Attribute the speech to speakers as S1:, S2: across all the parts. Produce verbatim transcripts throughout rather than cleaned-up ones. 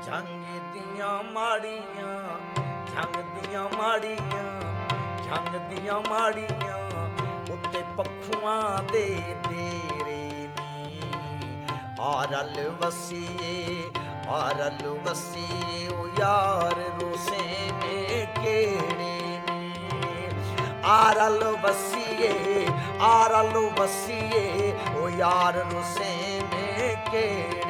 S1: ਝੰਗ ਦੀਆਂ ਮਾੜੀਆਂ, ਝੰਗ ਦੀਆਂ ਮਾੜੀਆਂ, ਝੰਗ ਦੀਆਂ ਮਾੜੀਆਂ ਉੱਤੇ ਪੱਖੂਆਂ ਦੇ ਡੇਰੇ ਨੀ। ਆ ਰਲ ਵਸੀਏ, ਆ ਰਲ ਵਸੀਏ ਉਹ ਯਾਰ ਰੋਸੇ ਨੇ ਕਿਹੜੇ ਨੀ। ਆ ਰਲ ਵਸੀਏ, ਆ ਰਲ ਵਸੀਏ ਉਹ ਯਾਰ ਰੋਸੇ ਨੇ ਕਿਹੜੇ।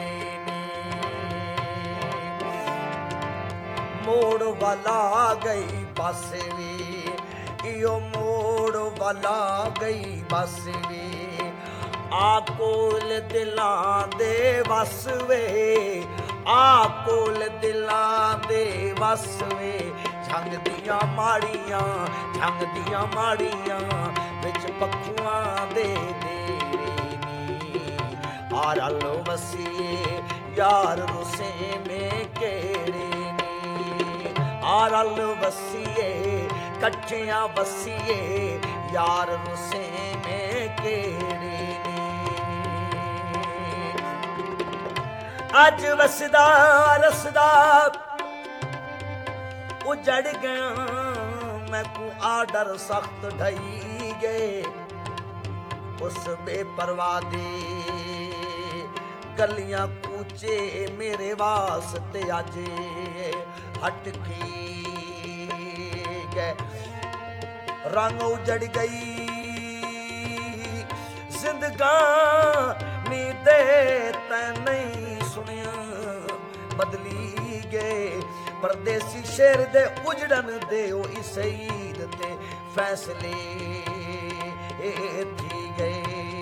S1: ਮੋੜ ਵਾਲਾ ਗਈ ਬੱਸ ਵੇ, ਇਓ ਮੋੜ ਵਾਲਾ ਗਈ ਬੱਸ ਵੇ। ਆ ਕੋਲ ਦਿਲਾਂ ਦੇ ਵਸ ਵੇ, ਆ ਕੋਲ ਦਿਲਾਂ ਦੇ ਵਸ ਵੇ। ਝੰਗ ਦੀਆਂ ਮਾੜੀਆਂ, ਝੰਗ ਦੀਆਂ ਮਾੜੀਆਂ ਵਿੱਚ ਪੱਖੂਆਂ ਦੇ ਡੇਰੇ ਨੀ। ਆ ਰਲ ਵਸੀਏ ਯਾਰ ਰੁਸੇ ਮੇ ਕਿਹੜੇ। ਆ ਰਲ ਵਸੀਏ ਕੱਠਿਆਂ ਵਸੀਏ ਯਾਰ ਰੁਸੇ ਨੇ ਕਿਹੜੇ ਨੇ। ਅੱਜ ਵਸਦਾ ਰਸਦਾ ਉਜੜ ਗਿਆ, ਮੈਂ ਕੋ ਆਡਰ ਸਖਤ ਢਈ ਗਏ। ਉਸ ਬੇਪਰਵਾਹ ਦੇ ਗਲੀਆਂ ਕੂਚੇ ਮੇਰੇ ਵਾਸਤੇ ਅੱਜ ਹਟਕੀ ਗਏ। ਰੰਗ ਉਜੜ ਗਈ ਜ਼ਿੰਦਗਾਨੀ ਦੇ ਤੈਂ ਨਹੀਂ ਸੁਣਿਆ। ਬਦਲੀ ਗਏ ਪਰਦੇਸੀ ਸ਼ੇਰ ਦੇ ਉਜੜਨ ਦੇ ਉਹ ਇਸ ਈਦ ਤੇ ਫੈਸਲੇ ਥੀ ਗਏ।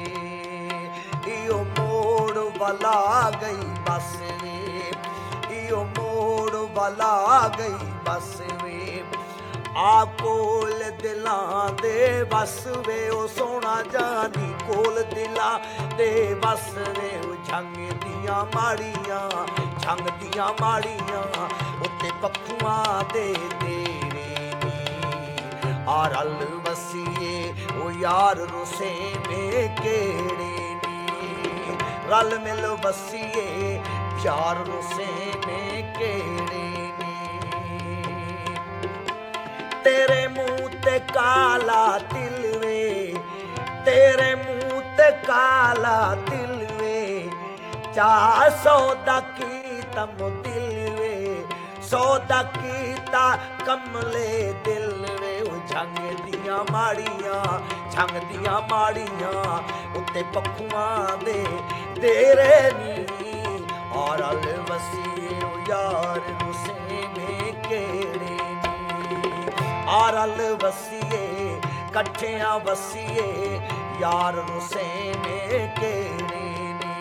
S1: ਇਓ ਮੋੜ ਵਾਲਾ ਗਈ ਬੱਸ ਵੇ, ਇਓ ਮੋੜ ਵਾਲਾ ਗਈ ਬੱਸ ਵੇ। ਆ ਕੋਲ ਦਿਲਾਂ ਦੇ ਵਸ ਵੇ ਉਹ ਸੋਹਣਾ ਜਾਨੀ ਕੋਲ ਦਿਲਾਂ ਦੇ ਵਸ ਵੇ। ਉਹ ਝੰਗ ਦੀਆਂ ਮਾੜੀਆਂ, ਝੰਗ ਦੀਆਂ ਮਾੜੀਆਂ ਉੱਤੇ ਪੱਖੂਆਂ ਦੇ ਡੇਰੇ ਨੀ। ਆ ਰਲ ਵਸੀਏ ਉਹ ਯਾਰ ਰੁਸੇ ਮੇ ਕਿਹੜੇ ਨੀ। ਰਲ ਮਿਲ ਵਸੀਏ ਯਾਰ ਰੁਸੇ ਮੇ ਕਿਹੜੇ। ਤੇਰੇ ਮੂੰਹ ਤੇ ਕਾਲਾ ਤਿਲ ਵੇ, ਤੇਰੇ ਮੂੰਹ ਤੇ ਕਾਲਾ ਤਿਲ ਵੇ। ਚਾਹ ਸੌਦਾ ਕੀਤਾ ਮੁਦਿਲ ਵੇ, ਸੌਦਾ ਕੀਤਾ ਕਮਲੇ ਦਿਲ ਵੇ। ਉਹ ਝੰਗ ਦੀਆਂ ਮਾੜੀਆਂ, ਝੰਗ ਦੀਆਂ ਮਾੜੀਆਂ ਉੱਤੇ ਪੱਖੂਆਂ ਦੇ ਡੇਰੇ ਨੀ। ਆ ਰਲ ਵਸੀਏ ਉਹ ਯਾਰ ਰੁਸੇ ਮੇ ਕਿਹੜੇ। ਆ ਰਲ ਵਸੀਏ ਕੱਠਿਆਂ ਵਸੀਏ ਯਾਰ ਰੁਸੇ ਮੇ ਕਿਹੜੇ ਨੇ।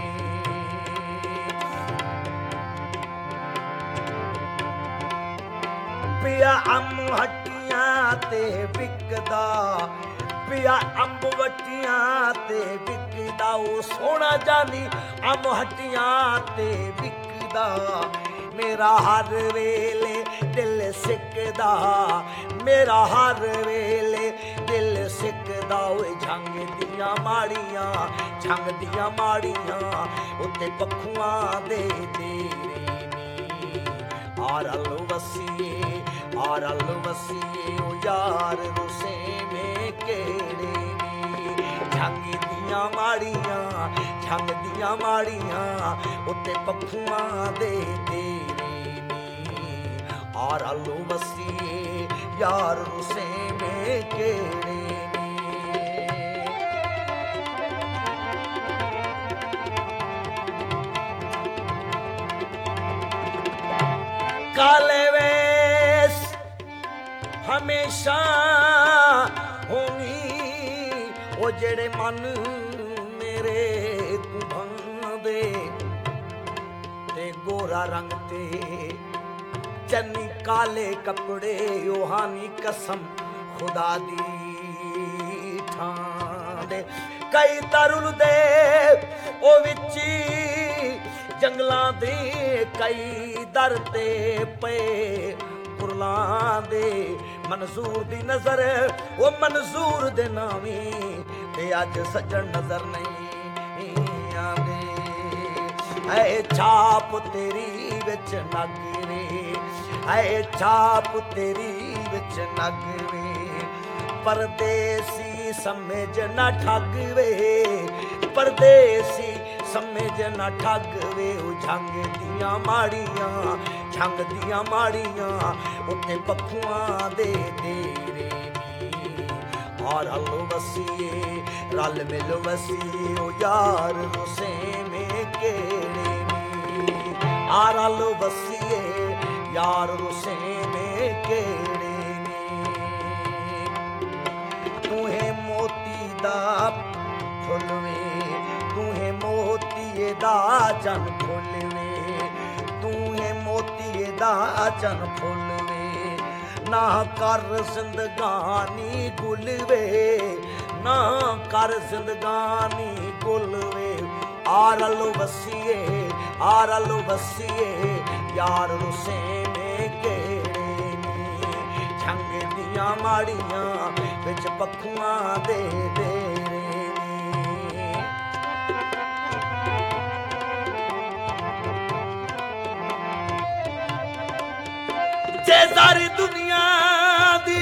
S1: ਪਿਆ ਅੰਬ ਹੱਟੀਆਂ ਤੇ ਵਿਕਦਾ, ਪਿਆ ਅੰਬ ਵਟੀਆਂ ਤੇ ਵਿਕਦਾ। ਉਹ ਸੋਹਣਾ ਜਾਨੀ ਅੰਬ ਹੱਟੀਆਂ ਤੇ ਵਿਕਦਾ। ਮੇਰਾ ਹਰ ਵੇਲੇ ਦਿਲ ਸਿੱਕਦਾ, ਮੇਰਾ ਹਰ ਵੇਲੇ ਦਿਲ ਸਿੱਕਦਾ। ਓਏ ਝੰਗ ਦੀਆਂ ਮਾੜੀਆਂ, ਝੰਗ ਦੀਆਂ ਮਾੜੀਆਂ ਉੱਤੇ ਪੱਖੂਆਂ ਦੇ ਡੇਰੇ ਨੀ। ਆ ਰਲ ਵਸੀਏ, ਆ ਰਲ ਵਸੀਏ ਉਹ ਯਾਰ ਰੁਸੇ ਮੇ ਕਿਹੜੇ ਨੀ। ਝੰਗ ਦੀਆਂ ਮਾੜੀਆਂ, ਝੰਗ ਦੀਆਂ ਮਾੜੀਆਂ ਉੱਤੇ ਪੱਖੂਆਂ ਦੇ ਡੇਰੇ ਨੀ। ਆ ਰਲ ਵਸੀਏ ਯਾਰ ਰੁਸੇ ਮੇ ਕਿਹੜੇ ਨੀ। ਕਾਲੇ ਵੇਸ ਹਮੇਸ਼ਾ ਹੋਣੀ, ਉਹ ਜਿਹੜੇ ਮਨ ਮੇਰੇ ਕੁਭਾਂਦੇ। ਤੇ ਗੋਰਾ ਰੰਗ ਤੇ ਚੰਨੀ ਕਾਲੇ ਕੱਪੜੇ ਉਹ ਹਾਨੀ ਕਸਮ ਖੁਦਾ ਦੀ ਠਾਂ ਦੇ। ਕਈ ਤਰੁਲ ਦੇ ਉਹ ਵਿੱਚ ਜੰਗਲਾਂ ਦੇ, ਕਈ ਦਰ ਤੇ ਪਏ ਕੁਰਲਾਂ ਦੇ। ਮਨਜ਼ੂਰ ਦੀ ਨਜ਼ਰ ਉਹ ਮਨਜ਼ੂਰ ਦੇ ਨਾਵੀਂ ਤੇ ਅੱਜ ਸੱਜਣ ਨਜ਼ਰ ਨਹੀਂ ਆਉਂਦੇ। है छाप तेरी विच नग वे, है छाप तेरी विच नग वे, परदेसी समझ न ठग वे, परदेसी समझ न ठग वे। झंग दियां माड़ियां, झंग दियां माड़ियां उत्ते पखुआं दे डेरे नी। और रल वसीए रल मिल वसीए ओ यार रुसे में केड़े नी। आ रल वसीए यार रुसे में केड़े नी। तुहे मोती दा फुल वे, तुहे मोतीए दा जन फुल वे, तुहे मोतीए दा जन फुल वे। ना कर जिंदगानी गुल वे, ना कर जिंदगानी गुल वे। आ रल वसीए आ रल वसीए यार रुसे में केड़े नी। झंग दियां माड़ियां विच पखुआं दे डेरे नी। जे सारी दुनिया दी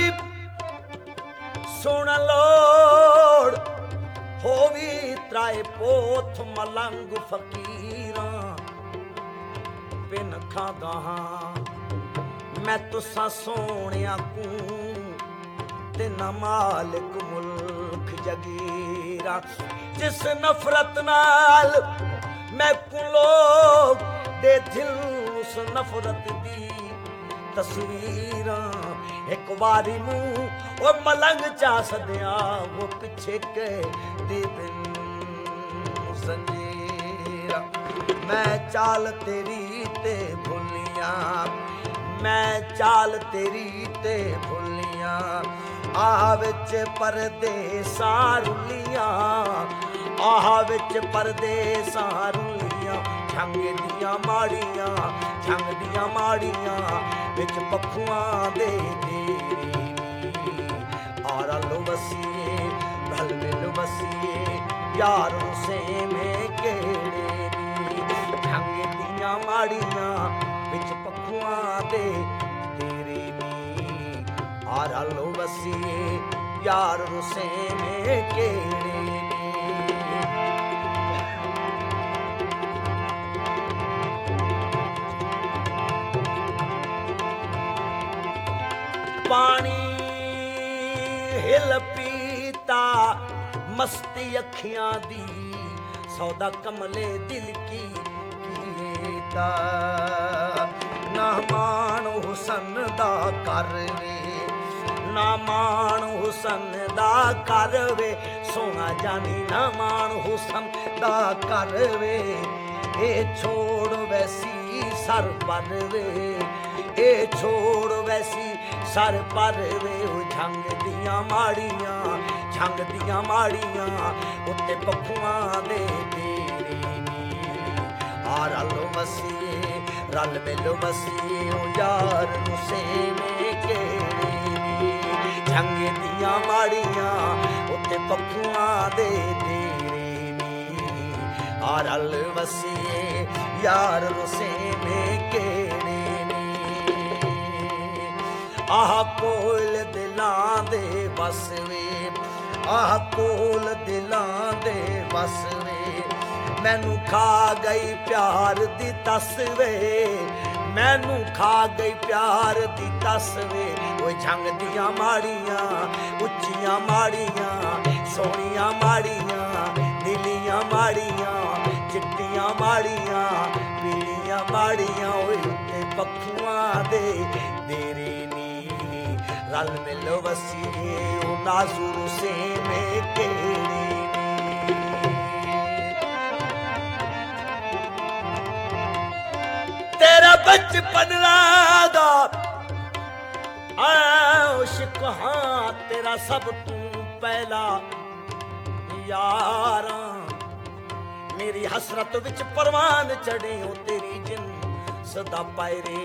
S1: सुन लोड़ होवी त्राए पोथ मलंग फकीरां बिन खादा मैं तुसा सोनिया कू ते ना मालिक मुल्क जगीरा। जिस नफरत नाल मैं को लोग दे दिल उस नफरत दी तस्वीरां एक वारी मुंह ओ मलंग चा सदिया वो पिछे के दे बिन संजीरा। मैं चाल तेरी ते भुलिया, मैं चाल तेरी ते भुलिया। आह विच परदेसां रुलियां, आह विच परदेसां रुलियां। झंग दियां माड़ियां, झंग दियां माड़ियां विच पखुआं दे डेरे नी। आ रल वसीए रल मिल वसीए यार रुसे में केड़े नी। झंग दियां माड़ियां विच पखुआं दे डेरे नी। आ रल वसीए यार रुसे में केड़े नी। पानी हिल पीता मस्ती अखियां दी, सौदा कमले दिल की कीता। ना मान हुसन दा कर वे, ना मान हुसन दा कर वे। सोना जानी ना मान हुसन दा कर वे। ए छोड़ वैसी सर पर वे, ए छोड़ वैसी सर पर वे। झंग दियां माड़ियां, झंग दियां माड़ियां उत्ते पखुआं दे डेरे नी। आ रल वसीए रल मिल वसीए ओ यार रुसे में केड़े नी। झंग दियां माड़ियां उत्ते पखुआं दे डेरे नी। आ रल वसीए यार रुसे में केड़े नी। आह कोल दिलां दे बस वे, आह कोल दिलां दे बस वे। मैनू खा गई प्यार दी तस वे, मैनू खा गई प्यार दी तस वे। ओए झंग दियां माड़ियां उच्चियां माड़ियां सोहणियां माड़ियां नीलियां माड़ियां चिट्टियां माड़ियां पीलियां माड़ियां। ओए उत्ते पखुआं दे डेरे नी। रल मिल वसीए ओ नाज़ुर से में केड़े नी। तेरा बचपन दा आशिक हां तेरा सब तू पहला यारा। मेरी हसरत विच परवान चढ़े ओ तेरी जिन सदा पैरे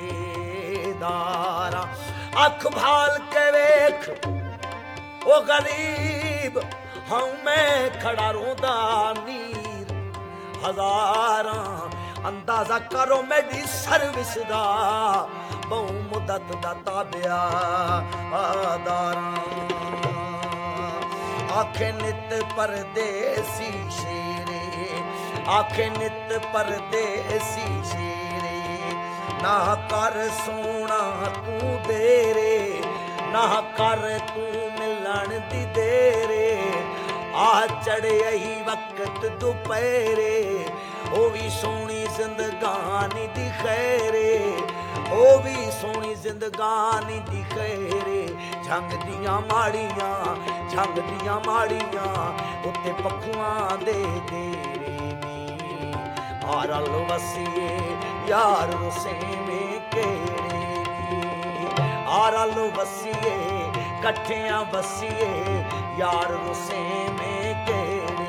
S1: दारा। अख भाल के वेख ओ गरीब हाँ मैं खड़ा रोंदा नीर, हजारां अंदाजा करो मेरी सर्विस दा बहु मुदत दा ताबिया आदारां आखे नित परदेसी शेरे आखे नित परदेसी शेरे ना कर सोना तू देरे ना कर तू मिलन दी देरे आ चढ़े ही वक्त दुपहरे ओ भी सोनी जिंदगानी दी खैरे ओ भी सोनी जिंदगानी दी खैरे झंग दियां माड़ियां झंग दियां माड़ियां उत्ते पखुआं दे तेरे नी आरल वसीए यार रुसे में केड़े नी आरल वसीए कट्ठियां वसीए यार रुसे में केड़े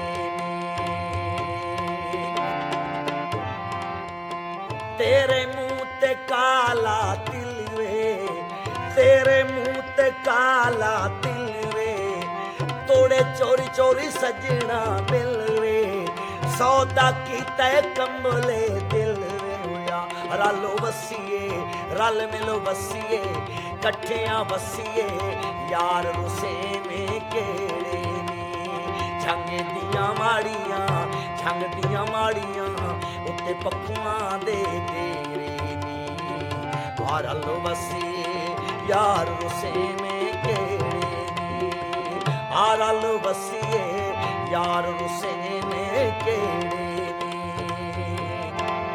S1: तेरे मुंह ते काला तिल वे तेरे मुंह ते काला तिल वे तोड़े चोरी चोरी सजना मिल वे सौदा कीता कंबले दिल वे होया रलो वसीए रल मिलो वसीए कट्ठियां वसीए यार रुसे में केड़े झंग दियां माड़ियां झंग दियां माड़ियां उत्ते पखुआं दे तेरे नी आरल वसीए यार रुसे में केड़े नी आरल वसीए यार रुसे में केड़े नी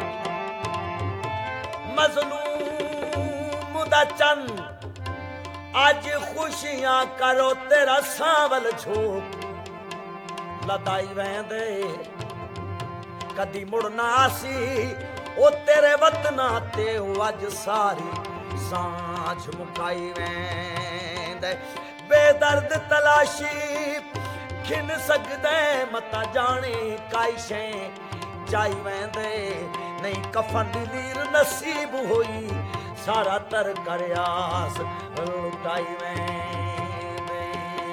S1: मजलूम दा चन अज खुशियां करो तेरा सावल झोंक लदाई वेंदे कदी मुड़ना सी ओ तेरे वतना ते अज सारी सांझ मुकाई वेंदे बेदर्द तलाशी खिन सकदे मता जाने काई शै जाई वेंदे नहीं कफन दी लीर नसीब होई सारा तर करयास लुटाई वेंदे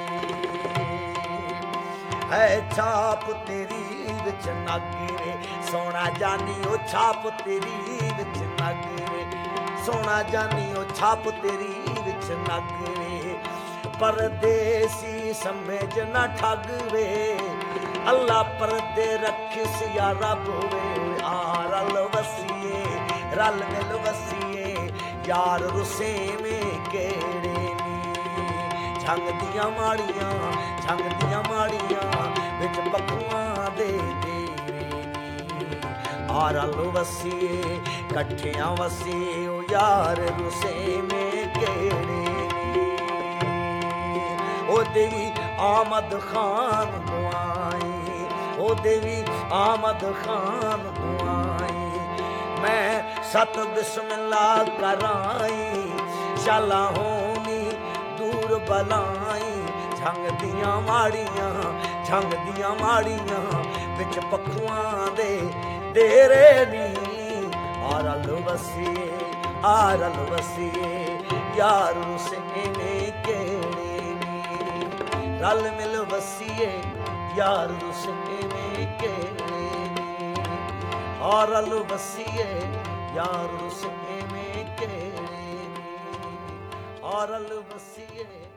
S1: है छाप तेरी विच नागे सोना जानी ओ छाप तेरी विच नागे सोना जानी ओ छाप तेरी विच नागे परदेसी समझ न ठग वे अल्लाह परदे रखिस या रब वे आ रल वसीए रल मिल वसीए यार रुसे में केड़े नी झंग दियां माड़ियां झंग दियां माड़ियां विच पखुआं दे तेरे नी आरल वसीए कट्ठियां वसीए ओ यार रुसे में केड़े नी ओ देवी आमद खान दुआई ओ देवी आमद खान दुआई मैं सत बिस्मिल्लाह कराई शाला होनी दूर बलाई झंग दियां माड़ियां झंग दियां माड़ियां विच पखुआं दे तेरे नी आरल वसीए आरल वसीए यार रुसे में केड़े नी रल मिल वसीए यार रुसे में केड़े नी आरल वसीए यार रुसे में केड़े नी आरल वसीए